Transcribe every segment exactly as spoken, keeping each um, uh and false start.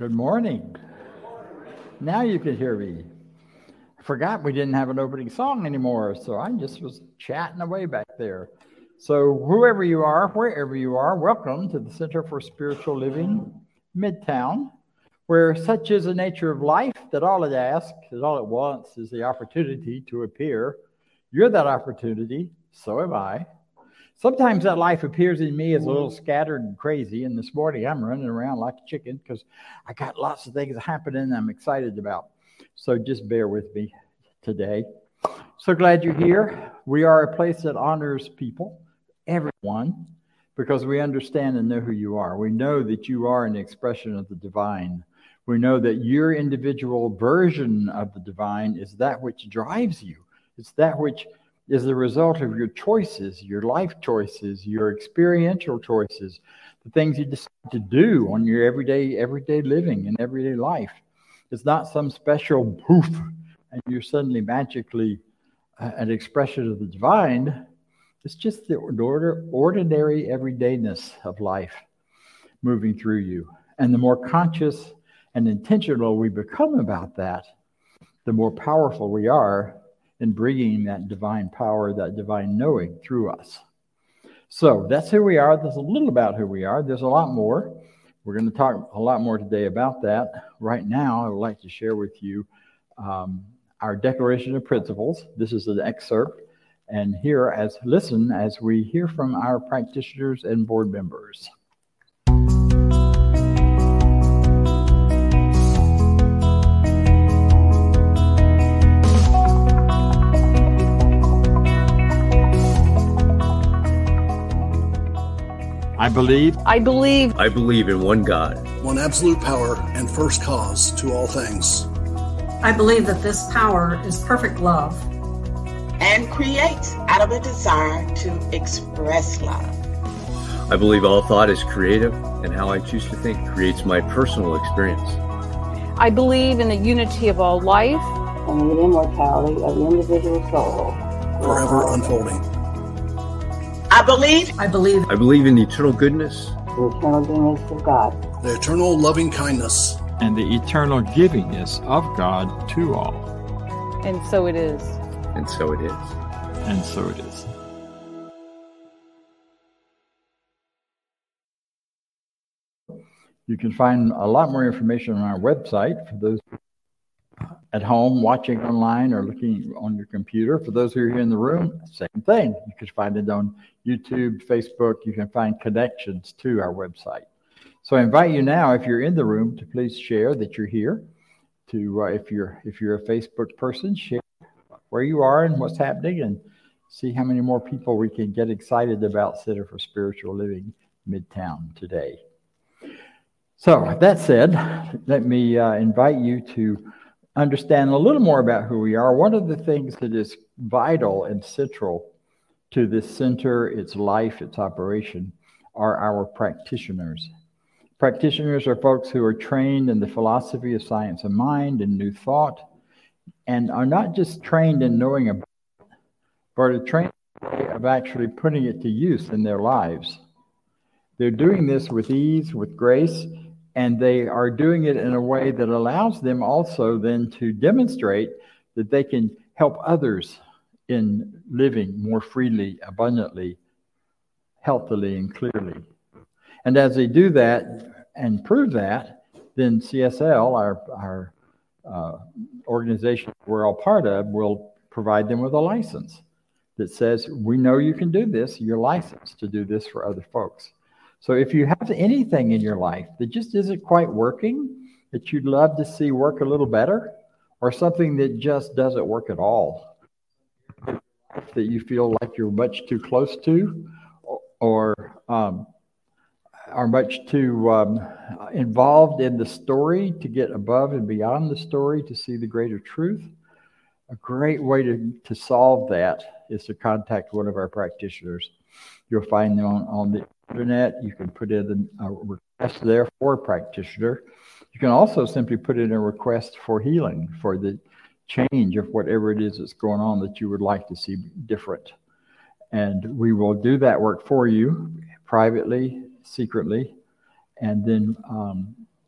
Good morning. Now you can hear me. I forgot we didn't have an opening song anymore, so I just was chatting away back there. So whoever you are, wherever you are, welcome to the Center for Spiritual Living, Midtown, where such is the nature of life that all it asks, that all it wants is the opportunity to appear. You're that opportunity, so am I. Sometimes that life appears in me as a little scattered and crazy, and this morning I'm running around like a chicken because I got lots of things happening I'm excited about. So just bear with me today. So glad you're here. We are a place that honors people, everyone, because we understand and know who you are. We know that you are an expression of the divine. We know that your individual version of the divine is that which drives you. It's that which is the result of your choices, your life choices, your experiential choices, the things you decide to do on your everyday, everyday living and everyday life. It's not some special poof, and you're suddenly magically uh, an expression of the divine. It's just the order, ordinary everydayness of life moving through you. And the more conscious and intentional we become about that, the more powerful we are in bringing that divine power, that divine knowing through us. So that's who we are. There's a little about who we are. There's a lot more. We're going to talk a lot more today about that. Right now, I would like to share with you um, our Declaration of Principles. This is an excerpt. And here, as listen as we hear from our practitioners and board members. I believe. I believe. I believe in one God, one absolute power and first cause to all things. I believe that this power is perfect love and creates out of a desire to express love. I believe all thought is creative, and how I choose to think creates my personal experience. I believe in the unity of all life and the immortality of the individual soul, forever unfolding. I believe. I believe. I believe in the eternal goodness. The eternal goodness of God. The eternal loving kindness. And the eternal givingness of God to all. And so it is. And so it is. And so it is. You can find a lot more information on our website for those at home, watching online, or looking on your computer. For those who are here in the room, same thing. You can find it on YouTube, Facebook. You can find connections to our website. So I invite you now, if you're in the room, to please share that you're here. To uh, if you're if you're a Facebook person, share where you are and what's happening, and see how many more people we can get excited about Center for Spiritual Living Midtown today. So that said, let me uh, invite you to understand a little more about who we are. One of the things that is vital and central to this center, its life, its operation, are our practitioners. Practitioners are folks who are trained in the philosophy of science of mind and new thought, and are not just trained in knowing about it, but are trained in the way of actually putting it to use in their lives. They're doing this with ease, with grace, and they are doing it in a way that allows them also then to demonstrate that they can help others in living more freely, abundantly, healthily, and clearly. And as they do that and prove that, then C S L, our, our uh, organization we're all part of, will provide them with a license that says, we know you can do this, you're licensed to do this for other folks. So if you have anything in your life that just isn't quite working, that you'd love to see work a little better, or something that just doesn't work at all, that you feel like you're much too close to, or um, are much too um, involved in the story to get above and beyond the story to see the greater truth, a great way to, to solve that is to contact one of our practitioners. You'll find them on, on the internet. You can put in a request there for a practitioner. You can also simply put in a request for healing, for the change of whatever it is that's going on that you would like to see different. And we will do that work for you privately, secretly, and then um,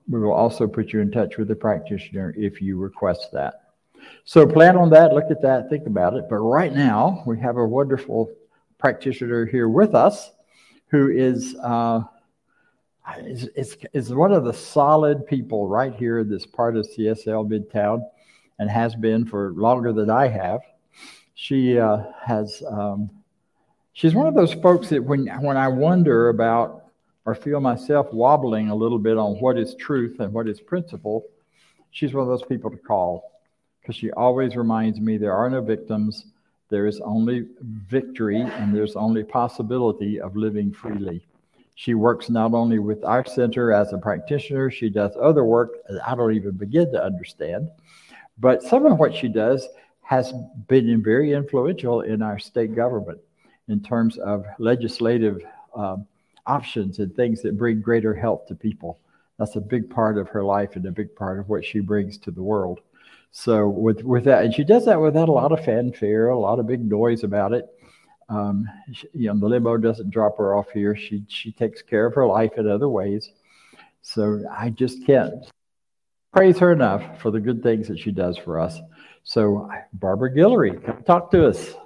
we will also put you in touch with the practitioner if you request that. So plan on that, look at that, think about it. But right now, we have a wonderful practitioner here with us who is, uh, is, is, is one of the solid people right here in this part of C S L Midtown, and has been for longer than I have. She uh, has, um, she's one of those folks that when, when I wonder about or feel myself wobbling a little bit on what is truth and what is principle, she's one of those people to call. Because she always reminds me there are no victims, there is only victory, and there's only possibility of living freely. She works not only with our center as a practitioner, she does other work that I don't even begin to understand. But some of what she does has been very influential in our state government in terms of legislative uh, options and things that bring greater health to people. That's a big part of her life and a big part of what she brings to the world. So with, with that, and she does that without a lot of fanfare, a lot of big noise about it. Um, she, you know, the limo doesn't drop her off here. She she takes care of her life in other ways. So I just can't praise her enough for the good things that she does for us. So Barbara Guillory, come talk to us.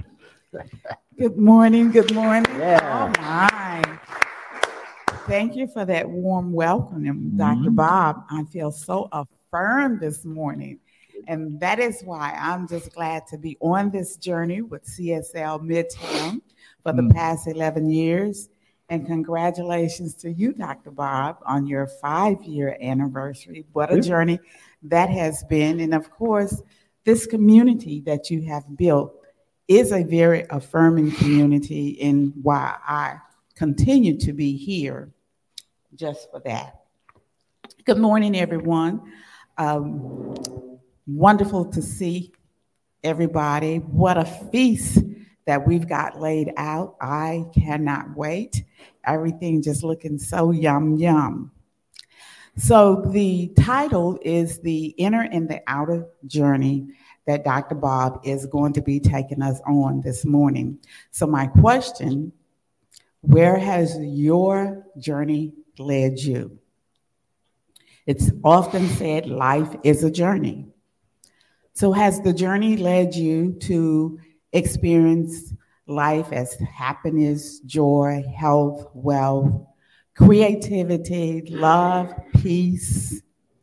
Good morning, good morning. Yeah. Oh my. Thank you for that warm welcome, Mm-hmm. Doctor Bob. I feel so affirmed this morning. And that is why I'm just glad to be on this journey with C S L Midtown for the Mm. past eleven years. And congratulations to you, Doctor Bob, on your five-year anniversary. What a Yeah. journey that has been. And of course, this community that you have built is a very affirming community, and why I continue to be here just for that. Good morning, everyone. Um, wonderful to see everybody. What a feast that we've got laid out. I cannot wait. Everything just looking so yum, yum. So the title is The Inner and the Outer Journey that Doctor Bob is going to be taking us on this morning. So my question, where has your journey led you? It's often said life is a journey. So has the journey led you to experience life as happiness, joy, health, wealth, creativity, love, peace?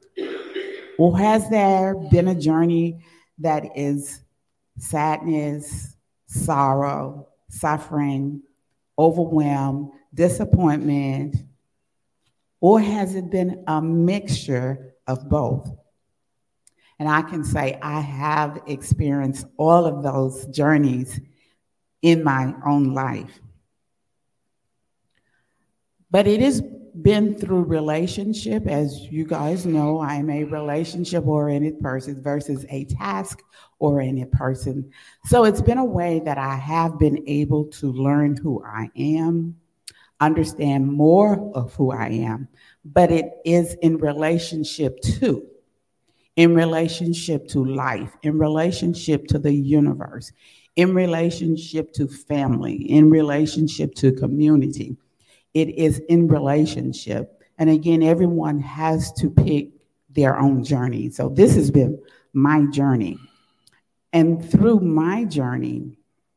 Or has there been a journey that is sadness, sorrow, suffering, overwhelm, disappointment? Or has it been a mixture of both? And I can say I have experienced all of those journeys in my own life. But it has been through relationship. As you guys know, I'm a relationship-oriented person versus a task-oriented person. So it's been a way that I have been able to learn who I am, understand more of who I am, but it is in relationship to, in relationship to life, in relationship to the universe, in relationship to family, in relationship to community. It is in relationship. And again, everyone has to pick their own journey. So this has been my journey. And through my journey,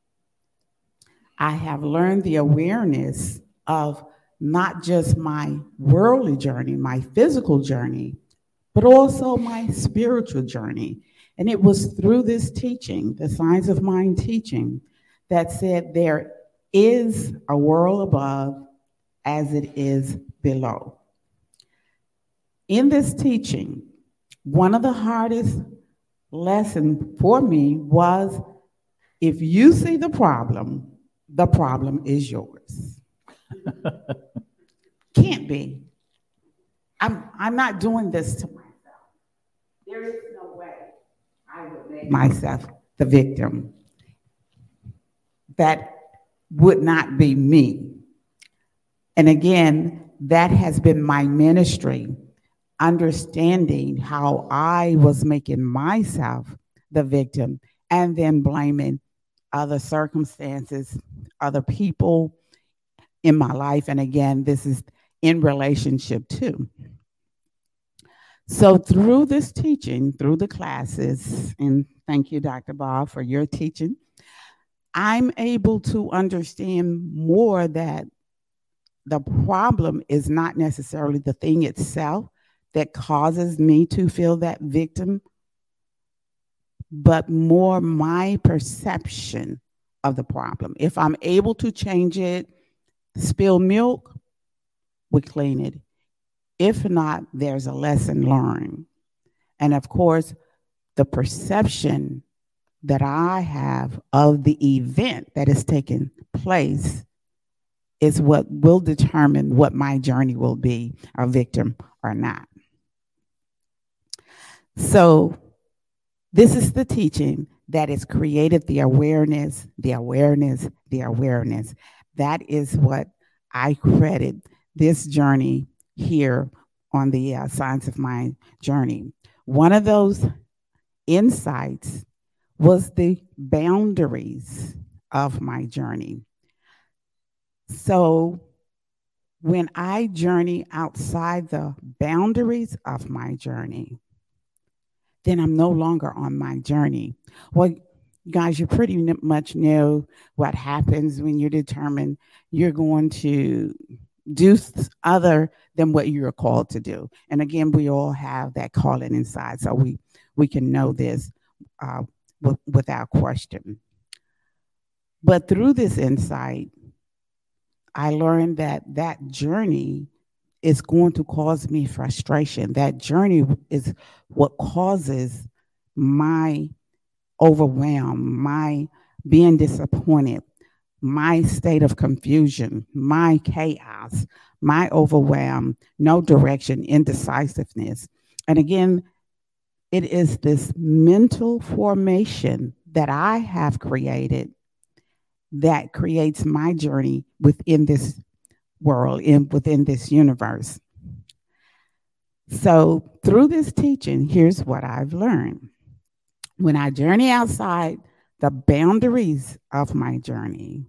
I have learned the awareness of not just my worldly journey, my physical journey, but also my spiritual journey. And it was through this teaching, the Science of Mind teaching, that said there is a world above as it is below. In this teaching, one of the hardest lessons for me was, if you see the problem, the problem is yours. Can't be. I'm, I'm not doing this to myself. There is no way I would make myself the victim. That would not be me. And again, that has been my ministry, understanding how I was making myself the victim and then blaming other circumstances, other people in my life. And again, this is in relationship too. So through this teaching, through the classes, and thank you, Doctor Bob, for your teaching, I'm able to understand more that the problem is not necessarily the thing itself that causes me to feel that victim, but more my perception of the problem. If I'm able to change it, spill milk, we clean it. If not, there's a lesson learned. And of course, the perception that I have of the event that is taking place is what will determine what my journey will be, a victim or not. So this is the teaching that has created the awareness, the awareness, the awareness. That is what I credit this journey here on the uh, Science of Mind journey. One of those insights was the boundaries of my journey. So when I journey outside the boundaries of my journey, then I'm no longer on my journey. Well, guys, you pretty much know what happens when you determine you're going to do other than what you're called to do. And again, we all have that calling inside, so we, we can know this uh, w- without question. But through this insight, I learned that that journey is going to cause me frustration. That journey is what causes my overwhelm, my being disappointed, my state of confusion, my chaos, my overwhelm, no direction, indecisiveness. And again, it is this mental formation that I have created that creates my journey within this world, in within this universe. So through this teaching, here's what I've learned. When I journey outside the boundaries of my journey,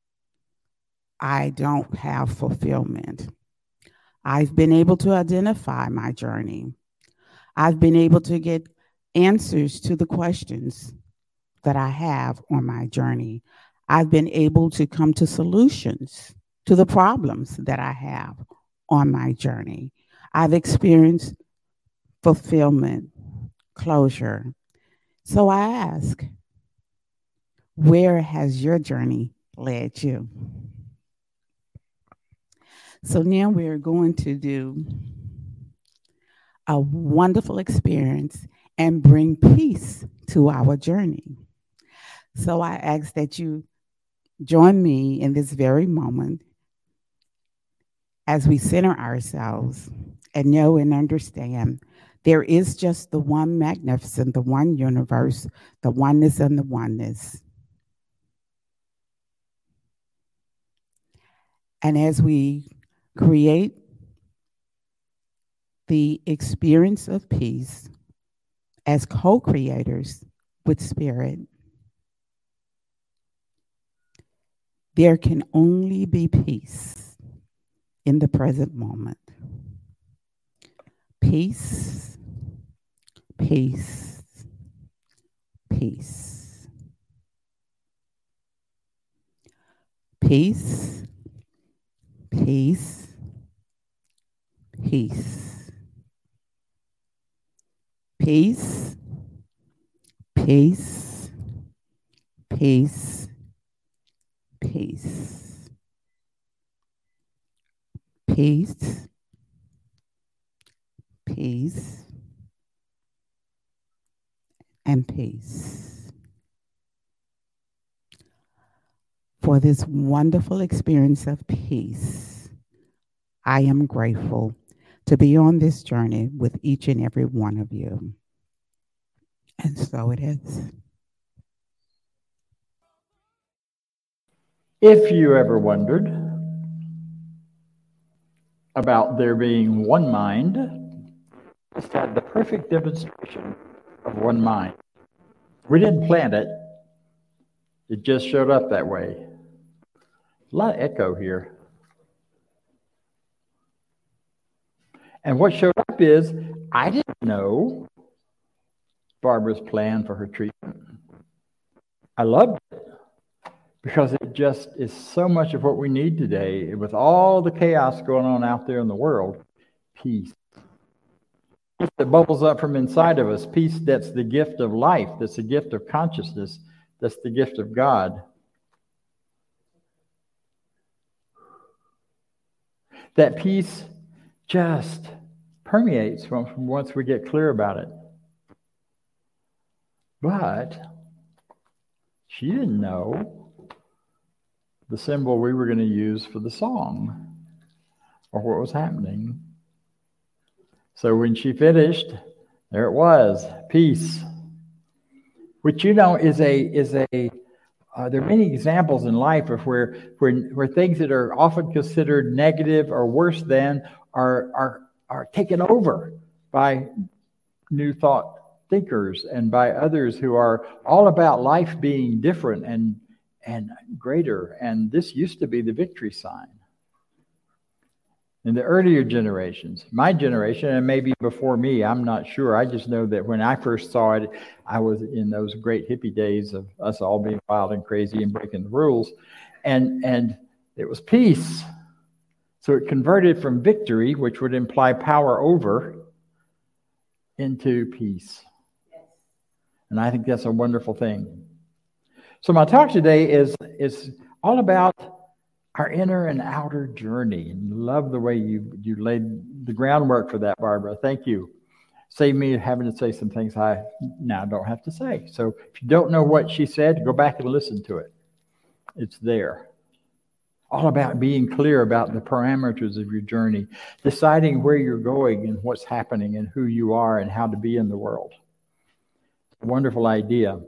I don't have fulfillment. I've been able to identify my journey. I've been able to get answers to the questions that I have on my journey. I've been able to come to solutions to the problems that I have on my journey. I've experienced fulfillment, closure. So I ask, where has your journey led you? So now we're going to do a wonderful experience and bring peace to our journey. So I ask that you join me in this very moment as we center ourselves and know and understand there is just the one magnificent, the one universe, the oneness and the oneness. And as we create the experience of peace as co-creators with Spirit, there can only be peace in the present moment. Peace, peace, peace. Peace, peace, peace. Peace, peace, peace, peace. Peace, peace, and peace. For this wonderful experience of peace, I am grateful to be on this journey with each and every one of you. And so it is. If you ever wondered about there being one mind, just had the perfect demonstration of one mind. We didn't plan it. It just showed up that way. A lot of echo here. And what showed up is I didn't know Barbara's plan for her treatment. I loved it because it just is so much of what we need today. With all the chaos going on out there in the world, peace. Peace that bubbles up from inside of us. Peace that's the gift of life. That's the gift of consciousness. That's the gift of God. That peace just permeates from, from once we get clear about it. But she didn't know the symbol we were going to use for the song or what was happening. So when she finished, there it was, peace, which, you know, is a is a uh, there are many examples in life of where where where things that are often considered negative or worse than are are are taken over by new thought thinkers and by others who are all about life being different and and greater. And this used to be the victory sign. In the earlier generations, my generation, and maybe before me, I'm not sure. I just know that when I first saw it, I was in those great hippie days of us all being wild and crazy and breaking the rules. And, and it was peace. So it converted from victory, which would imply power over, into peace. And I think that's a wonderful thing. So my talk today is, is all about our inner and outer journey. And love the way you, you laid the groundwork for that, Barbara. Thank you. Save me having to say some things I now don't have to say. So if you don't know what she said, go back and listen to it. It's there. All about being clear about the parameters of your journey, deciding where you're going and what's happening and who you are and how to be in the world. A wonderful idea.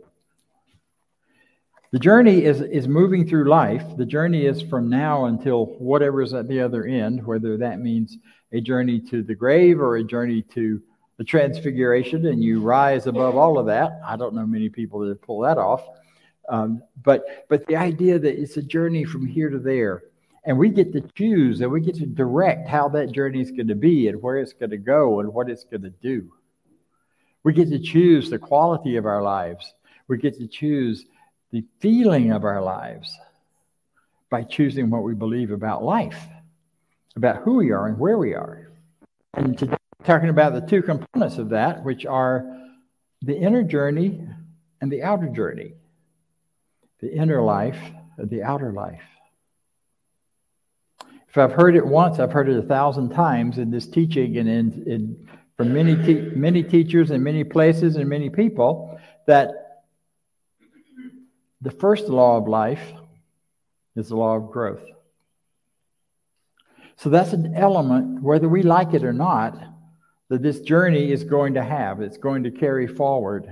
The journey is, is moving through life. The journey is from now until whatever's at the other end, whether that means a journey to the grave or a journey to the transfiguration, and you rise above all of that. I don't know many people that pull that off. Um, but but the idea that it's a journey from here to there, and we get to choose and we get to direct how that journey is going to be and where it's going to go and what it's going to do. We get to choose the quality of our lives. We get to choose the feeling of our lives by choosing what we believe about life, about who we are and where we are. And today, talking about the two components of that, which are the inner journey and the outer journey. The inner life and the outer life. If I've heard it once, I've heard it a thousand times in this teaching and in, in from many te- many teachers and many places and many people, that the first law of life is the law of growth. So that's an element, whether we like it or not, that this journey is going to have. It's going to carry forward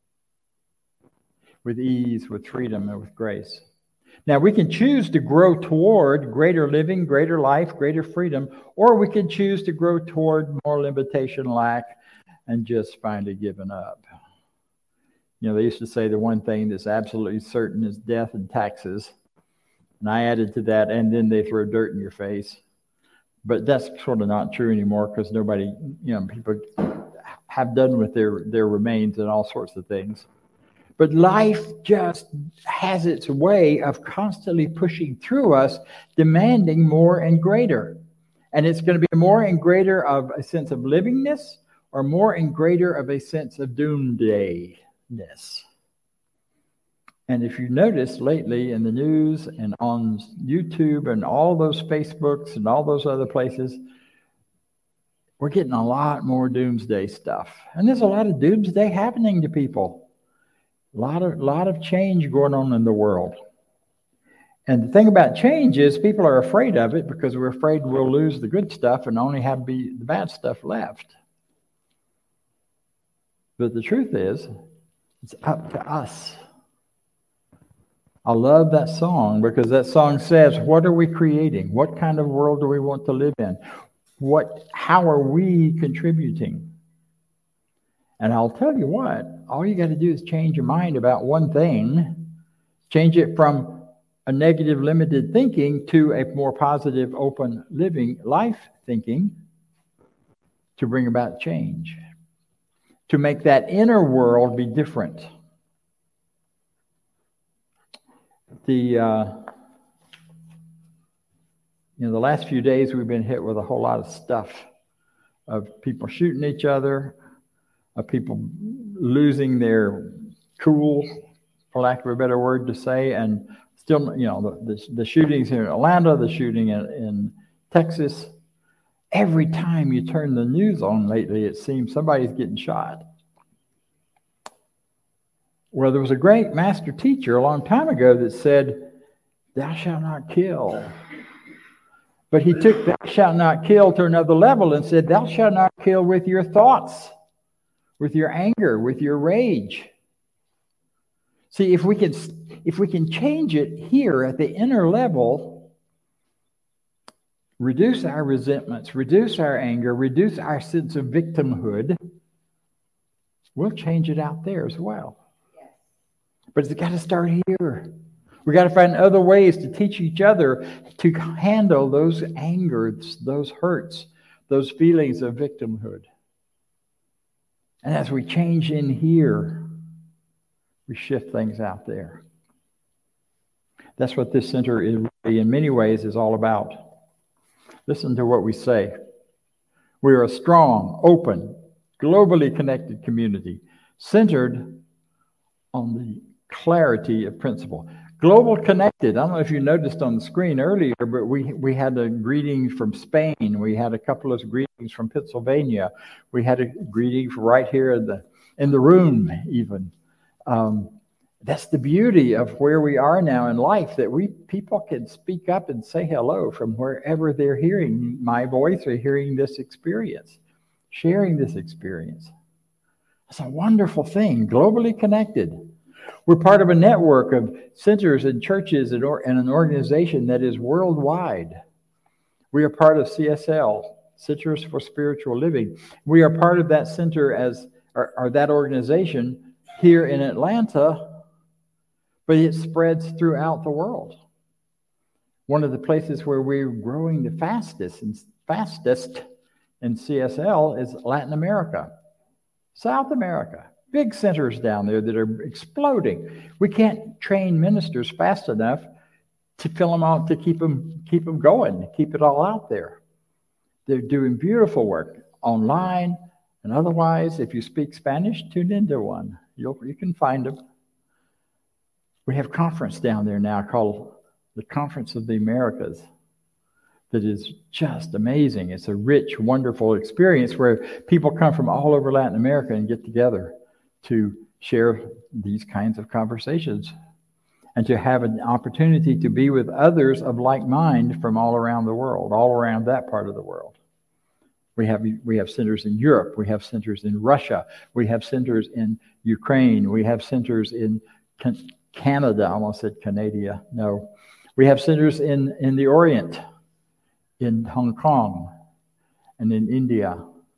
with ease, with freedom, and with grace. Now, we can choose to grow toward greater living, greater life, greater freedom, or we can choose to grow toward more limitation, lack, and just finally giving up. You know, they used to say the one thing that's absolutely certain is death and taxes. And I added to that, and then they throw dirt in your face. But that's sort of not true anymore because nobody, you know, people have done with their, their remains and all sorts of things. But life just has its way of constantly pushing through us, demanding more and greater. And it's going to be more and greater of a sense of livingness or more and greater of a sense of doomsdayness. And if you notice lately in the news and on YouTube and all those Facebooks and all those other places, we're getting a lot more doomsday stuff. And there's a lot of doomsday happening to people. A lot of, lot of change going on in the world. And the thing about change is people are afraid of it because we're afraid we'll lose the good stuff and only have be the bad stuff left. But the truth is, it's up to us. I love that song because that song says, what are we creating? What kind of world do we want to live in? What, how are we contributing? And I'll tell you what, all you got to do is change your mind about one thing, change it from a negative, limited thinking to a more positive, open, living life thinking. to bring about change, to make that inner world be different. The uh, you know, the last few days we've been hit with a whole lot of stuff of people shooting each other, of people losing their cool, for lack of a better word to say, and still, you know, the, the, the shootings in Atlanta, the shooting in, in Texas. Every time you turn the news on lately, it seems somebody's getting shot. Well, there was a great master teacher a long time ago that said, "Thou shalt not kill." But he took "thou shalt not kill" to another level and said, "Thou shalt not kill with your thoughts, with your anger, with your rage." See, if we can, if we can change it here at the inner level, reduce our resentments, reduce our anger, reduce our sense of victimhood, we'll change it out there as well. But it's got to start here. We got to find other ways to teach each other to handle those angers, those hurts, those feelings of victimhood. And as we change in here, we shift things out there. That's what this center is, really, in many ways, is all about. Listen to what we say. We are a strong, open, globally connected community centered on the clarity of principle. Global connected. I don't know if you noticed on the screen earlier, but we, we had a greeting from Spain. We had a couple of greetings from Pennsylvania. We had a greeting from right here in the, in the room even. Um, that's the beauty of where we are now in life, that we people can speak up and say hello from wherever they're hearing my voice or hearing this experience, sharing this experience. It's a wonderful thing, globally connected. We're part of a network of centers and churches and, or, and an organization that is worldwide. We are part of C S L, Centers for Spiritual Living. We are part of that center as, or, or that organization here in Atlanta, but it spreads throughout the world. One of the places where we're growing the fastest and fastest in C S L is Latin America, South America. Big centers down there that are exploding. We can't train ministers fast enough to fill them out, to keep them, keep them going, keep it all out there. They're doing beautiful work online and otherwise. If you speak Spanish, tune into one. You'll, you can find them. We have a conference down there now called the Conference of the Americas that is just amazing. It's a rich, wonderful experience where people come from all over Latin America and get together to share these kinds of conversations and to have an opportunity to be with others of like mind from all around the world, all around that part of the world. We have we have centers in Europe. We have centers in Russia. We have centers in Ukraine. We have centers in Can- Canada. I almost said Canada. No. We have centers in, in the Orient, in Hong Kong, and in India.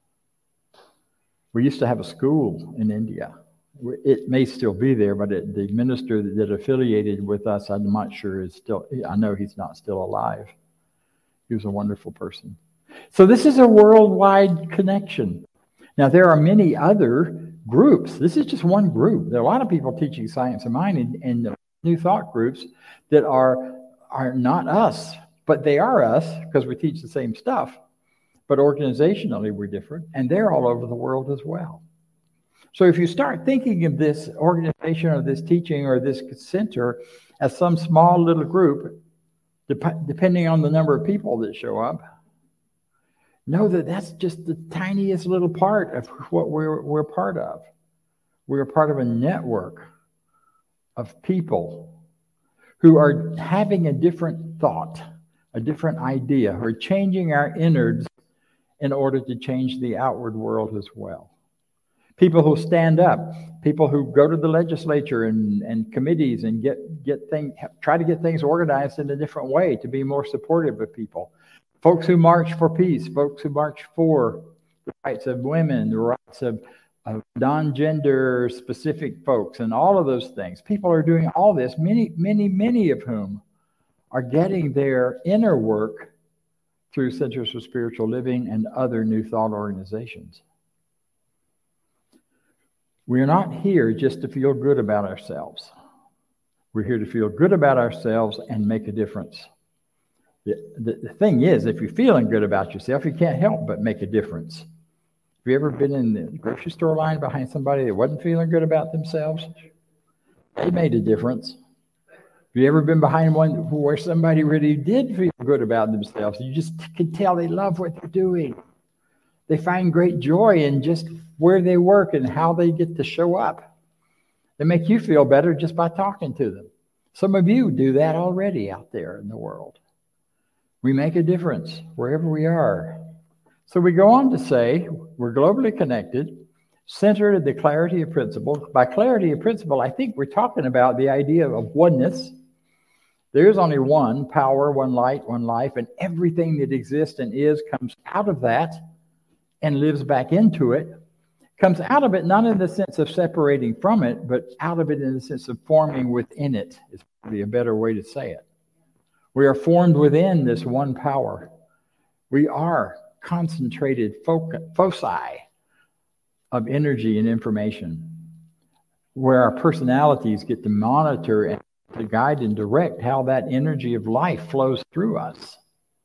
We used to have a school in India. It may still be there, but it, the minister that affiliated with us, I'm not sure is still, I know he's not still alive. He was a wonderful person. So this is a worldwide connection. Now, there are many other groups. This is just one group. There are a lot of people teaching Science of Mind in, in the New Thought groups that are, are not us, but they are us because we teach the same stuff. But organizationally, we're different, and they're all over the world as well. So if you start thinking of this organization or this teaching or this center as some small little group, dep- depending on the number of people that show up, know that that's just the tiniest little part of what we're, we're part of. We're part of a network of people who are having a different thought, a different idea, who are changing our innards in order to change the outward world as well. People who stand up, people who go to the legislature and, and committees and get, get things, try to get things organized in a different way to be more supportive of people. Folks who march for peace, folks who march for the rights of women, the rights of, of non-gender specific folks, and all of those things. People are doing all this, many, many, many of whom are getting their inner work through Centers for Spiritual Living and other New Thought organizations. We are not here just to feel good about ourselves. We're here to feel good about ourselves and make a difference. The, the, the thing is, if you're feeling good about yourself, you can't help but make a difference. Have you ever been in the grocery store line behind somebody that wasn't feeling good about themselves? They made a difference. Have you ever been behind one where somebody really did feel good about themselves? You just can tell they love what they're doing. They find great joy in just where they work and how they get to show up. They make you feel better just by talking to them. Some of you do that already out there in the world. We make a difference wherever we are. So we go on to say we're globally connected, centered in the clarity of principle. By clarity of principle, I think we're talking about the idea of oneness. There is only one power, one light, one life, and everything that exists and is comes out of that and lives back into it. Comes out of it not in the sense of separating from it, but out of it in the sense of forming within it, is probably a better way to say it. We are formed within this one power. We are concentrated foci of energy and information, where our personalities get to monitor and to guide and direct how that energy of life flows through us.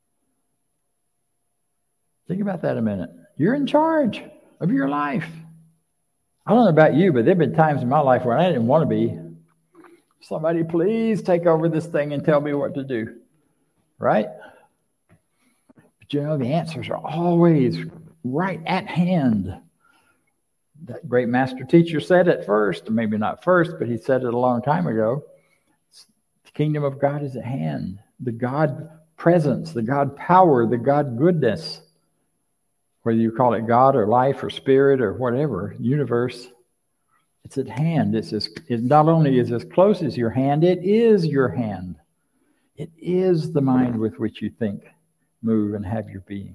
Think about that a minute. You're in charge of your life. I don't know about you, but there have been times in my life where I didn't want to be. Somebody please take over this thing and tell me what to do. Right? But you know, the answers are always right at hand. That great master teacher said it first, or maybe not first, but he said it a long time ago. The kingdom of God is at hand. The God presence, the God power, the God goodness, whether you call it God or life or spirit or whatever, universe, it's at hand. It's as, it not only is as close as your hand, it is your hand. It is the mind with which you think, move, and have your being.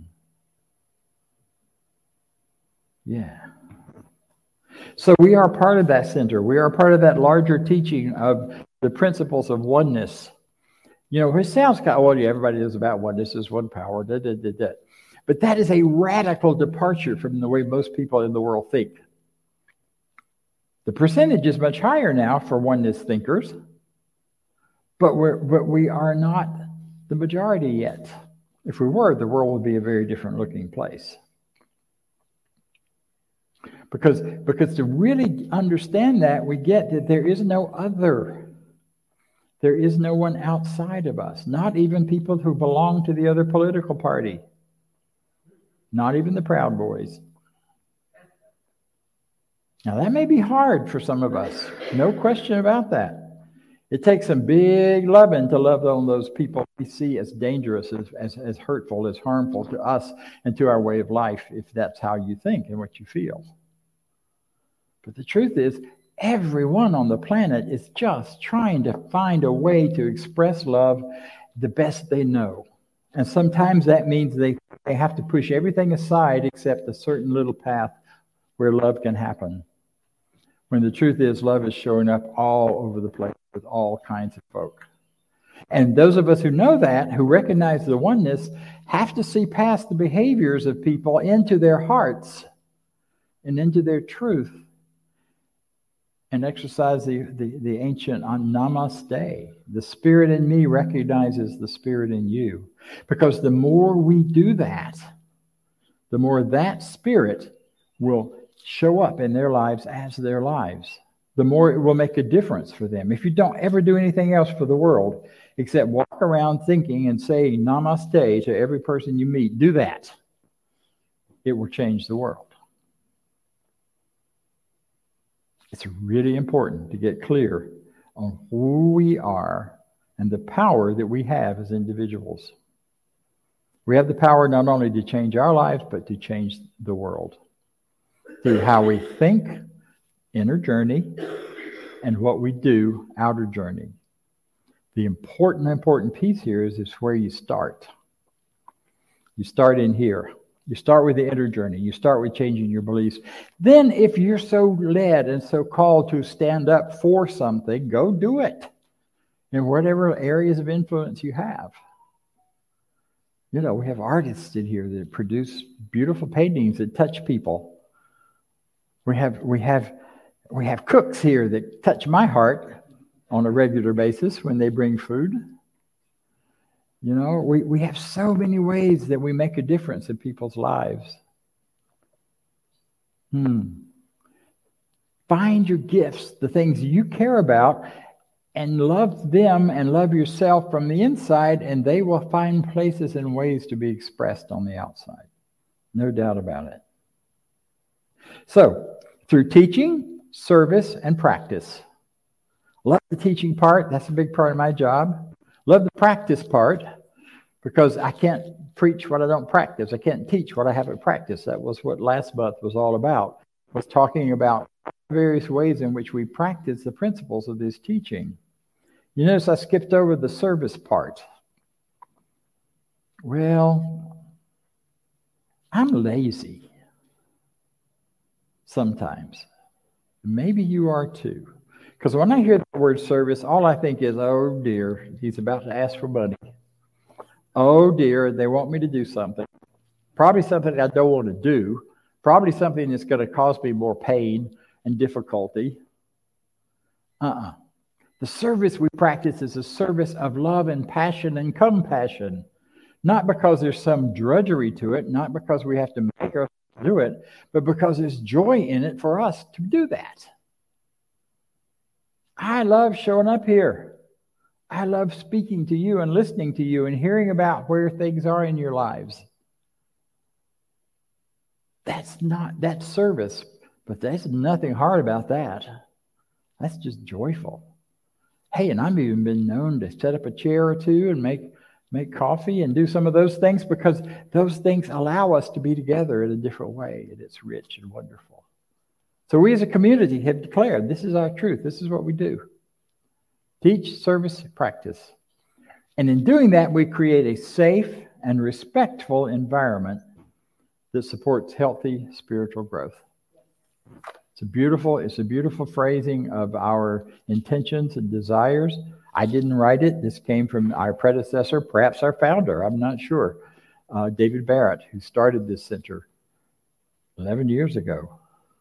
Yeah. So we are part of that center. We are part of that larger teaching of the principles of oneness. You know, it sounds kind of, well, yeah, everybody is about oneness, is one power, da, da, da, da. But that is a radical departure from the way most people in the world think. The percentage is much higher now for oneness thinkers, but we're but we are not the majority yet. If we were, the world would be a very different looking place. Because, because to really understand that, we get that there is no other. There is no one outside of us, not even people who belong to the other political party. Not even the Proud Boys. Now, that may be hard for some of us. No question about that. It takes some big loving to love on those people we see as dangerous, as, as, as hurtful, as harmful to us and to our way of life, if that's how you think and what you feel. But the truth is, everyone on the planet is just trying to find a way to express love the best they know. And sometimes that means they, they have to push everything aside except a certain little path where love can happen. When the truth is, love is showing up all over the place with all kinds of folk. And those of us who know that, who recognize the oneness, have to see past the behaviors of people into their hearts and into their truth and exercise the, the, the ancient namaste. The spirit in me recognizes the spirit in you. Because the more we do that, the more that spirit will show up in their lives as their lives. The more it will make a difference for them. If you don't ever do anything else for the world except walk around thinking and saying namaste to every person you meet, do that. It will change the world. It's really important to get clear on who we are and the power that we have as individuals. We have the power not only to change our lives, but to change the world through how we think, inner journey, and what we do, outer journey. The important, important piece here is, is where you start. You start in here. You start with the inner journey. You start with changing your beliefs. Then if you're so led and so called to stand up for something, go do it in whatever areas of influence you have. You know, we have artists in here that produce beautiful paintings that touch people. We have we have we have cooks here that touch my heart on a regular basis when they bring food. You know, we, we have so many ways that we make a difference in people's lives. Hmm. Find your gifts, the things you care about, and love them and love yourself from the inside, and they will find places and ways to be expressed on the outside. No doubt about it. So, through teaching, service, and practice. Love the teaching part. That's a big part of my job. Love the practice part, because I can't preach what I don't practice. I can't teach what I haven't practiced. That was what last month was all about, was talking about various ways in which we practice the principles of this teaching. You notice I skipped over the service part. Well, I'm lazy sometimes. Maybe you are too. Because when I hear the word service, all I think is, oh dear, he's about to ask for money. Oh dear, they want me to do something. Probably something I don't want to do. Probably something that's going to cause me more pain and difficulty. Uh-uh. The service we practice is a service of love and passion and compassion. Not because there's some drudgery to it, not because we have to make ourselves do it, but because there's joy in it for us to do that. I love showing up here. I love speaking to you and listening to you and hearing about where things are in your lives. That's not, that's service, but there's nothing hard about that. That's just joyful. Hey, and I've even been known to set up a chair or two and make, make coffee and do some of those things, because those things allow us to be together in a different way, and it's rich and wonderful. So we as a community have declared this is our truth. This is what we do. Teach, service, practice. And in doing that, we create a safe and respectful environment that supports healthy spiritual growth. It's a beautiful, it's a beautiful phrasing of our intentions and desires. I didn't write it. This came from our predecessor, perhaps our founder, I'm not sure, uh, David Barrett, who started this center eleven years ago.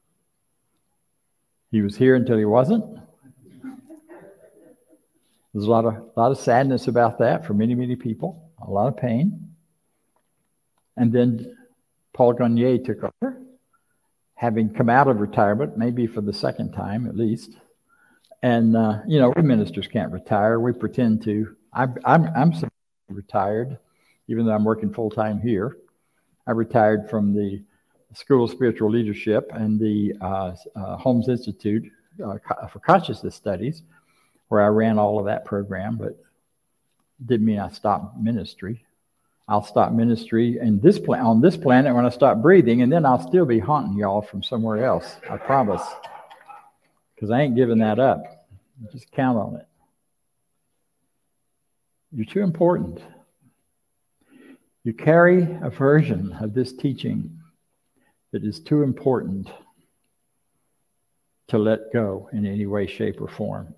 He was here until he wasn't. There's a lot of, a lot of sadness about that for many, many people, a lot of pain. And then Paul Garnier took over, having come out of retirement, maybe for the second time at least. And, uh, you know, we ministers can't retire. We pretend to. I, I'm, I'm retired, even though I'm working full-time here. I retired from the School of Spiritual Leadership and the uh, uh, Holmes Institute uh, for Consciousness Studies, where I ran all of that program, but didn't mean I stopped ministry. I'll stop ministry in this pla- on this planet when I stop breathing, and then I'll still be haunting y'all from somewhere else, I promise. Because I ain't giving that up. Just count on it. You're too important. You carry a version of this teaching that is too important to let go in any way, shape, or form.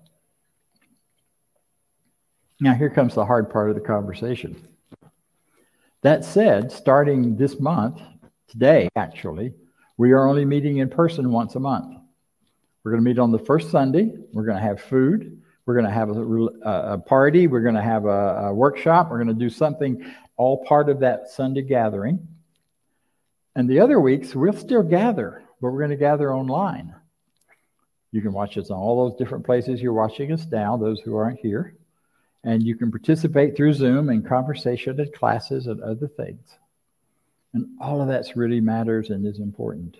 Now, here comes the hard part of the conversation. That said, starting this month, today actually, we are only meeting in person once a month. We're going to meet on the first Sunday. We're going to have food. We're going to have a, a party. We're going to have a, a workshop. We're going to do something, all part of that Sunday gathering. And the other weeks, we'll still gather, but we're going to gather online. You can watch us on all those different places you're watching us now, those who aren't here. And you can participate through Zoom in conversation and classes and other things. And all of that really matters and is important.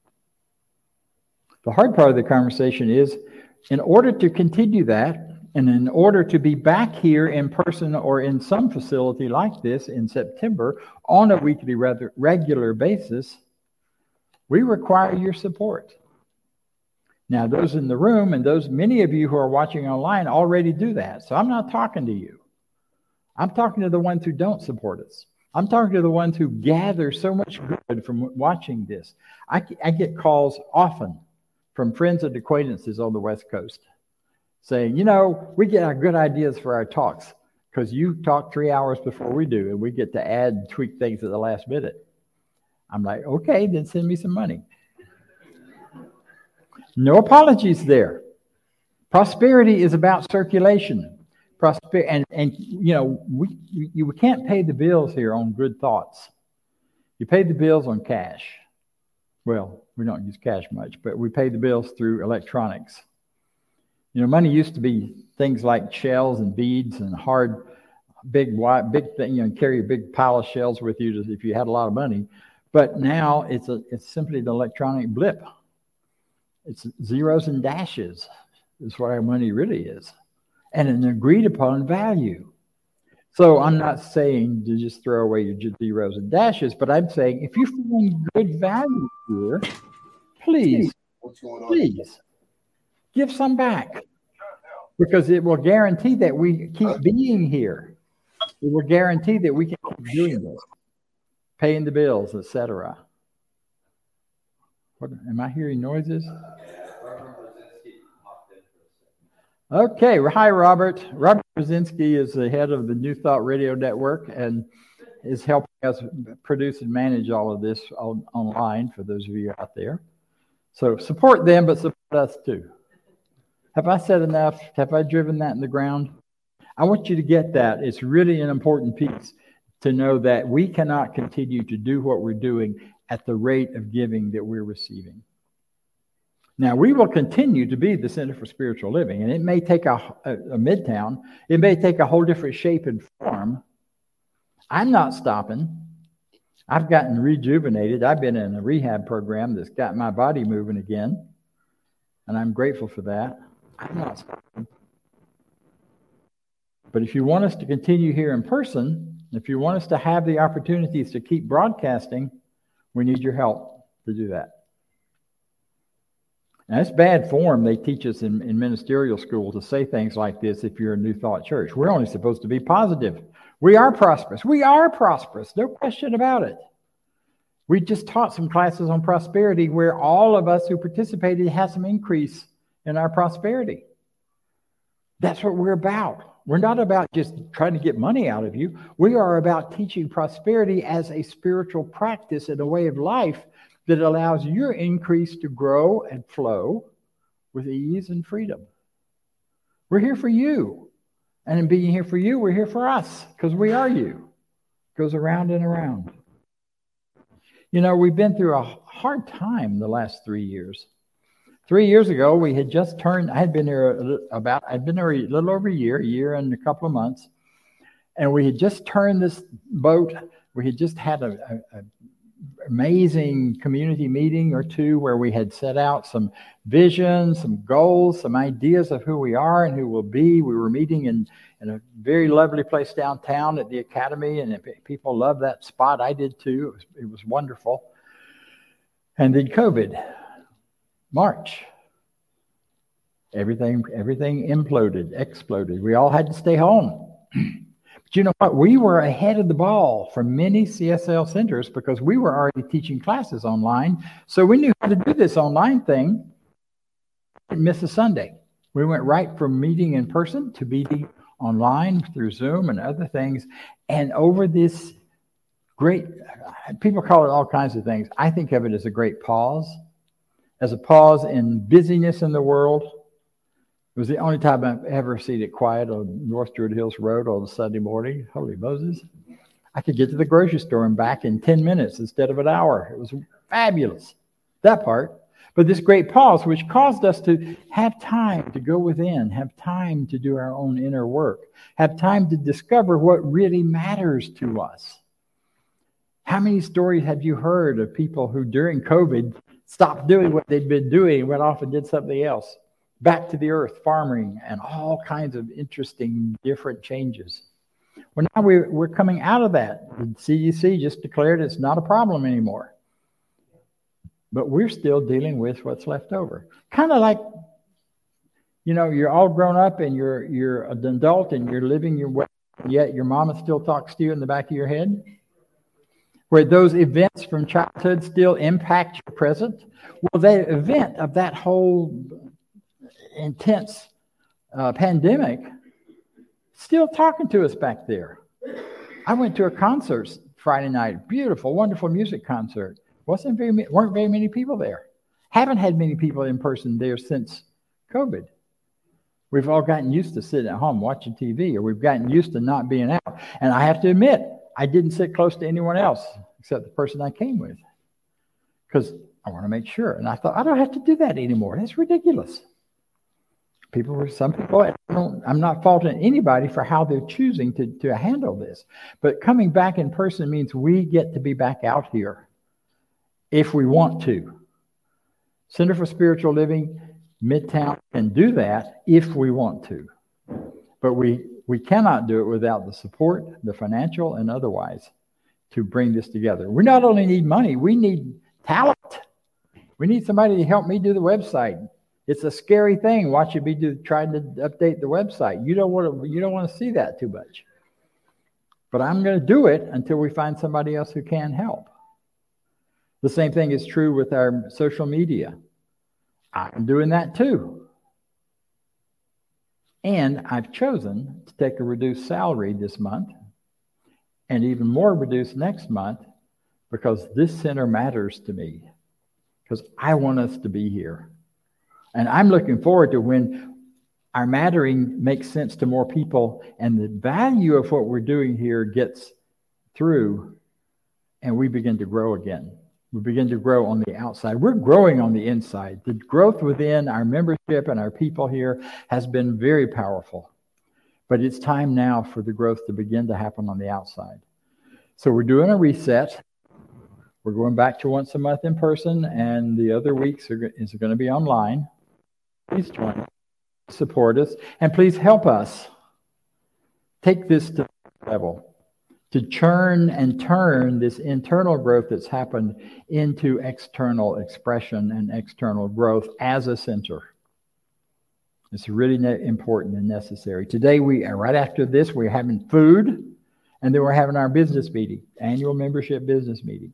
The hard part of the conversation is, in order to continue that, and in order to be back here in person or in some facility like this in September on a weekly, rather regular basis, we require your support. Now, those in the room and those many of you who are watching online already do that. So I'm not talking to you. I'm talking to the ones who don't support us. I'm talking to the ones who gather so much good from watching this. I, I get calls often from friends and acquaintances on the West Coast saying, you know, we get our good ideas for our talks because you talk three hours before we do, and we get to add and tweak things at the last minute. I'm like, okay, then send me some money. No apologies there. Prosperity is about circulation. Prosper and, and you know, we, you, we can't pay the bills here on good thoughts. You pay the bills on cash. Well, we don't use cash much, but we pay the bills through electronics. You know, money used to be things like shells and beads and hard, big, wide, big thing. You know, carry a big pile of shells with you to, if you had a lot of money. But now it's a, it's simply the electronic blip. It's zeros and dashes is what our money really is, and an agreed upon value. So I'm not saying to just throw away your zeros and dashes, but I'm saying if you find good value here, please, please give some back, because it will guarantee that we keep being here. It will guarantee that we can keep doing this, paying the bills, et cetera. What, am I hearing noises? Okay. Hi, Robert. Robert Brzezinski is the head of the New Thought Radio Network and is helping us produce and manage all of this on, online for those of you out there. So support them, but support us too. Have I said enough? Have I driven that in the ground? I want you to get that. It's really an important piece to know that we cannot continue to do what we're doing at the rate of giving that we're receiving. Now, we will continue to be the Center for Spiritual Living, and it may take a, a, a Midtown. It may take a whole different shape and form. I'm not stopping. I've gotten rejuvenated. I've been in a rehab program that's got my body moving again, and I'm grateful for that. I'm not stopping. But if you want us to continue here in person, if you want us to have the opportunities to keep broadcasting, we need your help to do that. Now, it's bad form. They teach us in, in ministerial school to say things like this if you're a New Thought church. We're only supposed to be positive. We are prosperous. We are prosperous. No question about it. We just taught some classes on prosperity where all of us who participated had some increase in our prosperity. That's what we're about. We're not about just trying to get money out of you. We are about teaching prosperity as a spiritual practice and a way of life that allows your increase to grow and flow with ease and freedom. We're here for you. And in being here for you, we're here for us, because we are you. It goes around and around. You know, we've been through a hard time the last three years. Three years ago, we had just turned, I had been here about, I'd been there a little over a year, a year and a couple of months. And we had just turned this boat. We had just had a, a, a amazing community meeting or two where we had set out some visions, some goals, some ideas of who we are and who we'll be. We were meeting in, in a very lovely place downtown at the Academy, and people loved that spot. I did too. It was, it was wonderful. And then COVID, March. Everything, everything imploded, exploded. We all had to stay home. But you know what? We were ahead of the ball for many C S L centers because we were already teaching classes online. So we knew how to do this online thing. Didn't miss a Sunday. We went right from meeting in person to meeting online through Zoom and other things. And over this great, people call it all kinds of things. I think of it as a great pause, as a pause in busyness in the world. It was the only time I've ever seen it quiet on North Druid Hills Road on a Sunday morning. Holy Moses. I could get to the grocery store and back in ten minutes instead of an hour. It was fabulous, that part. But this great pause, which caused us to have time to go within, have time to do our own inner work, have time to discover what really matters to us. How many stories have you heard of people who during COVID stopped doing what they'd been doing and went off and did something else? Back to the earth, farming, and all kinds of interesting, different changes. Well, now we're, we're coming out of that. The C D C just declared it's not a problem anymore. But we're still dealing with what's left over. Kind of like, you know, you're all grown up and you're you're an adult and you're living your way, yet your mama still talks to you in the back of your head. Where those events from childhood still impact your present. Well, the event of that whole intense uh, pandemic still talking to us back there. I went to a concert Friday night, beautiful, wonderful music concert. Wasn't very weren't very many people there. Haven't had many people in person there since COVID. We've all gotten used to sitting at home watching T V, or we've gotten used to not being out. And I have to admit, I didn't sit close to anyone else except the person I came with, because I want to make sure. And I thought, I don't have to do that anymore. That's ridiculous. People were, some people, I don't, I'm not faulting anybody for how they're choosing to, to handle this. But coming back in person means we get to be back out here if we want to. Center for Spiritual Living, Midtown can do that if we want to. But we, we cannot do it without the support, the financial and otherwise, to bring this together. We not only need money, we need talent. We need somebody to help me do the website. It's a scary thing watching me do trying to update the website. You don't want to you don't want to see that too much. But I'm going to do it until we find somebody else who can help. The same thing is true with our social media. I'm doing that too. And I've chosen to take a reduced salary this month and even more reduced next month, because this center matters to me, because I want us to be here. And I'm looking forward to when our mattering makes sense to more people and the value of what we're doing here gets through and we begin to grow again. We begin to grow on the outside. We're growing on the inside. The growth within our membership and our people here has been very powerful. But it's time now for the growth to begin to happen on the outside. So we're doing a reset. We're going back to once a month in person, and the other weeks are, is going to be online. Please join us, support us, and please help us take this to the level, to churn and turn this internal growth that's happened into external expression and external growth as a center. It's really important and necessary. Today, we right after this, we're having food, and then we're having our business meeting, annual membership business meeting.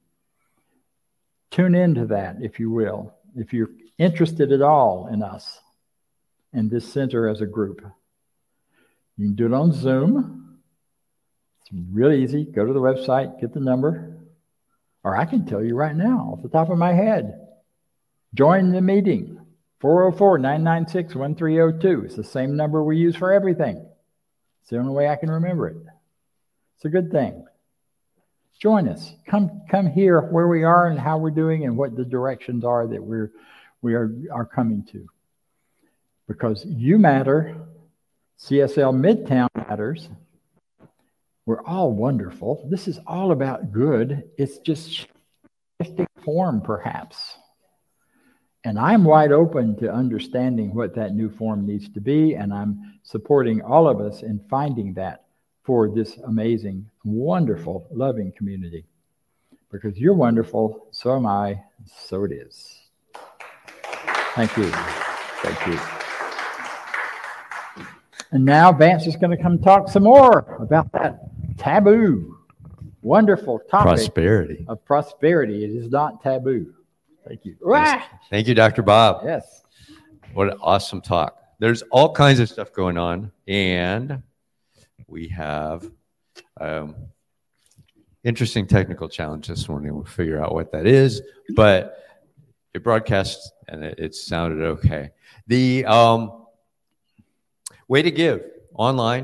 Tune into that, if you will, if you're interested at all in us and this center as a group. You can do it on Zoom. It's really easy. Go to the website, get the number, or I can tell you right now off the top of my head. Join the meeting, four oh four, nine nine six, one three oh two. It's the same number we use for everything. It's the only way I can remember it. It's a good thing. Join us. Come come hear where we are and how we're doing and what the directions are that we're we are, are coming to. Because you matter. C S L Midtown matters. We're all wonderful. This is all about good. It's just shifting form, perhaps. And I'm wide open to understanding what that new form needs to be, and I'm supporting all of us in finding that for this amazing, wonderful, loving community. Because you're wonderful, so am I, so it is. Thank you. Thank you. And now Vance is going to come talk some more about that taboo, wonderful topic. Prosperity. Of prosperity. It is not taboo. Thank you. Yes. Thank you, Doctor Bob. Yes. What an awesome talk. There's all kinds of stuff going on, and we have um, interesting technical challenge this morning. We'll figure out what that is, but it broadcast and it, it sounded okay. The um, way to give online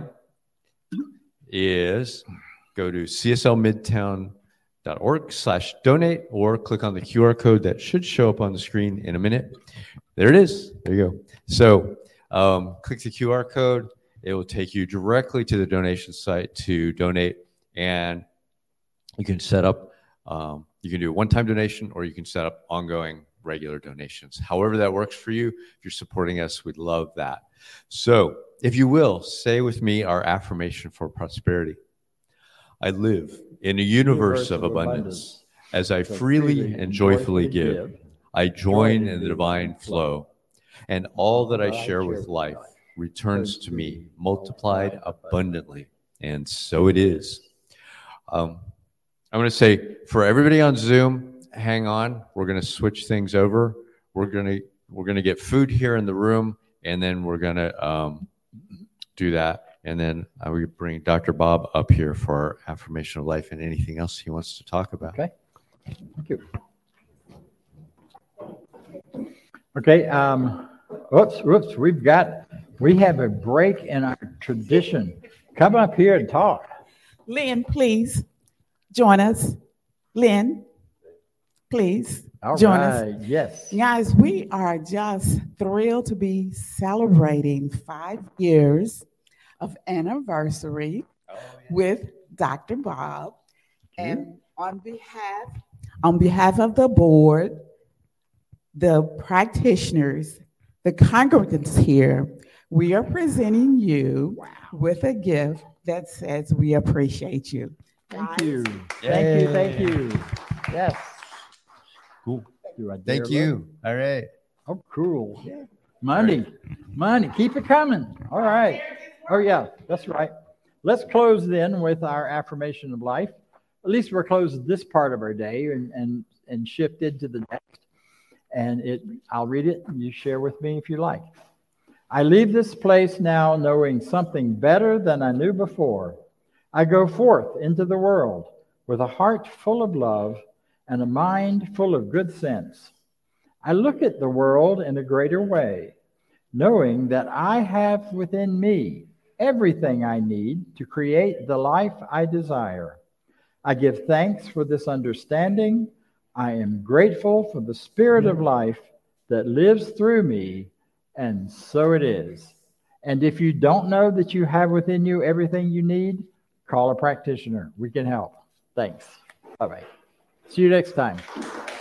is go to C S L midtown dot org slash donate or click on the Q R code that should show up on the screen in a minute. There it is. There you go. So um, click the Q R code. It will take you directly to the donation site to donate, and you can set up, um, you can do a one-time donation, or you can set up ongoing regular donations. However that works for you, if you're supporting us, we'd love that. So if you will, say with me our affirmation for prosperity. I live in a universe of abundance. As I freely and joyfully give, I join in the divine flow, and all that I share with life returns to me multiplied abundantly, and so it is. Um, I'm going to say for everybody on Zoom, hang on. We're going to switch things over. We're going to we're going to get food here in the room, and then we're going to um, do that. And then I will bring Doctor Bob up here for our affirmation of life and anything else he wants to talk about. Okay. Thank you. Okay. Um, whoops, whoops. We've got, we have a break in our tradition. Come up here and talk. Lynn, please join us. Lynn, please All join right. us. Yes. Guys, we are just thrilled to be celebrating five years of anniversary oh, yeah. with Doctor Bob. And on behalf, on behalf of the board, the practitioners, the congregants here, we are presenting you wow. with a gift that says we appreciate you. Thank Guys, you. Yay. Thank you. Thank you. Yes. Cool. You Thank you. All right. Oh, cool. Yeah. Money. Money. Keep it coming. All right. Oh, yeah. That's right. Let's close then with our affirmation of life. At least we're closing this part of our day and, and, and shifted to the next. And it, I'll read it and you share with me if you like. I leave this place now knowing something better than I knew before. I go forth into the world with a heart full of love and a mind full of good sense. I look at the world in a greater way, knowing that I have within me everything I need to create the life I desire. I give thanks for this understanding. I am grateful for the spirit of life that lives through me, and so it is. And if you don't know that you have within you everything you need, call a practitioner. We can help. Thanks. Bye-bye. See you next time.